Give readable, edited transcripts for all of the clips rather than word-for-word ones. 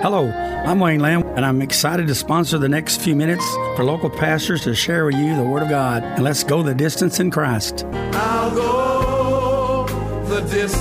Hello, I'm Wayne Lamb, and I'm excited to sponsor the next few minutes for local pastors to share with you the Word of God. And let's go the distance in Christ. I'll go the distance.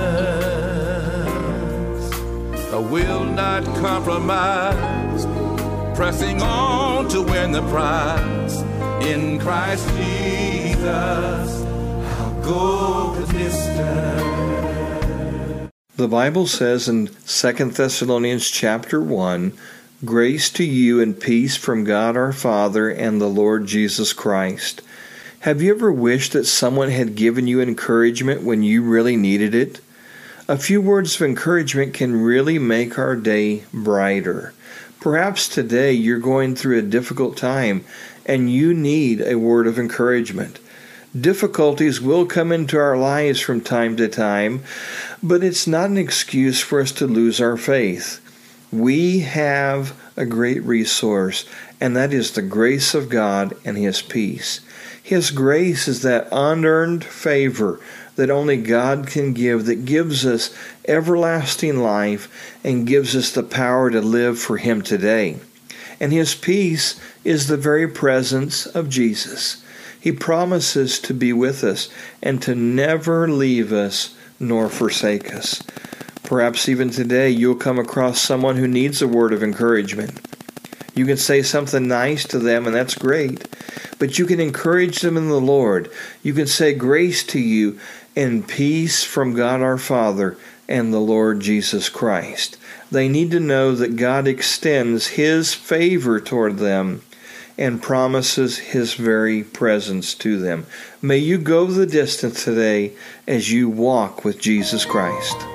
I will not compromise. Pressing on to win the prize. In Christ Jesus, I'll go the distance. The Bible says in 2 Thessalonians chapter 1, "Grace to you and peace from God our Father and the Lord Jesus Christ." Have you ever wished that someone had given you encouragement when you really needed it? A few words of encouragement can really make our day brighter. Perhaps today you're going through a difficult time and you need a word of encouragement. Difficulties will come into our lives from time to time, but it's not an excuse for us to lose our faith. We have a great resource, and that is the grace of God and His peace. His grace is that unearned favor that only God can give, that gives us everlasting life and gives us the power to live for Him today. And His peace is the very presence of Jesus. He promises to be with us and to never leave us nor forsake us. Perhaps even today you'll come across someone who needs a word of encouragement. You can say something nice to them, and that's great. But you can encourage them in the Lord. You can say grace to you and peace from God our Father and the Lord Jesus Christ. They need to know that God extends His favor toward them and promises His very presence to them. May you go the distance today as you walk with Jesus Christ.